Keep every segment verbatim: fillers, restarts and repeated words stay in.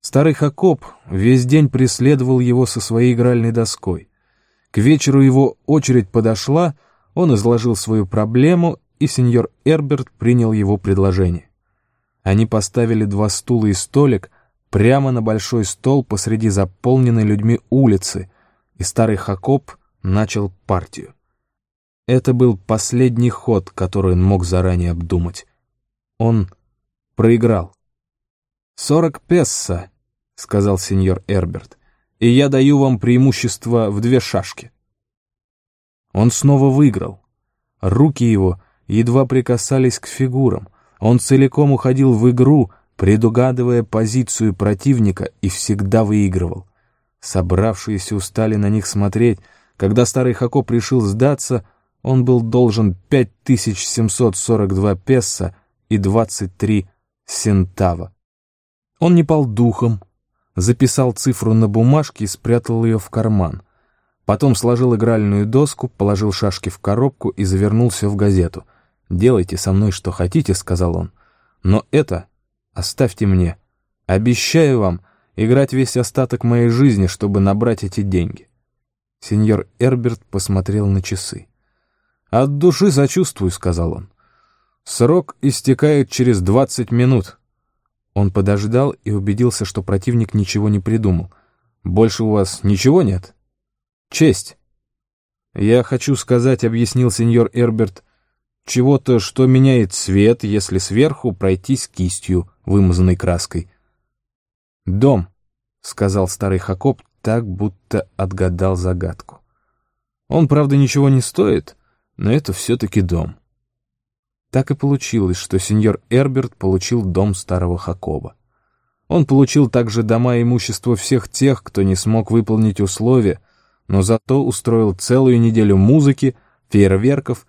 Старый Хакоб весь день преследовал его со своей игральной доской. К вечеру его очередь подошла, он изложил свою проблему, и сеньор Эрберт принял его предложение. Они поставили два стула и столик прямо на большой стол посреди заполненной людьми улицы, и старый Хакоб начал партию. Это был последний ход, который он мог заранее обдумать. Он проиграл. «Сорок пессо», — сказал сеньор Эрберт, — «и я даю вам преимущество в две шашки». Он снова выиграл. Руки его едва прикасались к фигурам. Он целиком уходил в игру, предугадывая позицию противника, и всегда выигрывал. Собравшиеся устали на них смотреть. Когда старый Хакоб решил сдаться, он был должен пять тысяч семьсот сорок два песо и двадцать три сентава. Он не пал духом, записал цифру на бумажке и спрятал ее в карман. Потом сложил игральную доску, положил шашки в коробку и завернулся в газету. «Делайте со мной что хотите», — сказал он, — «но это оставьте мне. Обещаю вам играть весь остаток моей жизни, чтобы набрать эти деньги». Сеньор Эрберт посмотрел на часы. «От души сочувствую», — сказал он. «Срок истекает через двадцать минут». Он подождал и убедился, что противник ничего не придумал. «Больше у вас ничего нет?» «Честь». «Я хочу сказать», — объяснил сеньор Эрберт, — «чего-то, что меняет цвет, если сверху пройтись кистью, вымазанной краской». «Дом», — сказал старый Хакоб, так будто отгадал загадку. «Он, правда, ничего не стоит, но это все-таки дом». Так и получилось, что сеньор Эрберт получил дом старого Хакоба. Он получил также дома и имущество всех тех, кто не смог выполнить условия, но зато устроил целую неделю музыки, фейерверков,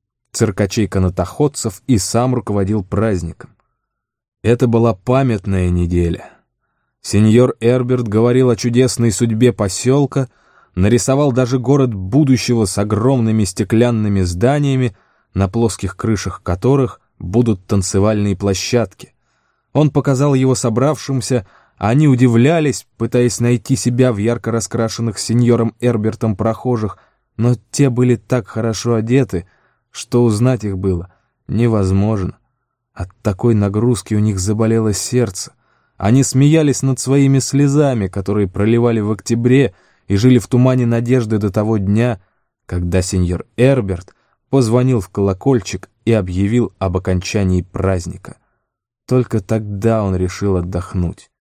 циркачей-канатоходцев и сам руководил праздником. Это была памятная неделя. Сеньор Эрберт говорил о чудесной судьбе поселка, нарисовал даже город будущего с огромными стеклянными зданиями, на плоских крышах которых будут танцевальные площадки. Он показал его собравшимся, а они удивлялись, пытаясь найти себя в ярко раскрашенных сеньором Эрбертом прохожих, но те были так хорошо одеты, что узнать их было невозможно. От такой нагрузки у них заболело сердце. Они смеялись над своими слезами, которые проливали в октябре, и жили в тумане надежды до того дня, когда сеньор Эрберт позвонил в колокольчик и объявил об окончании праздника. Только тогда он решил отдохнуть.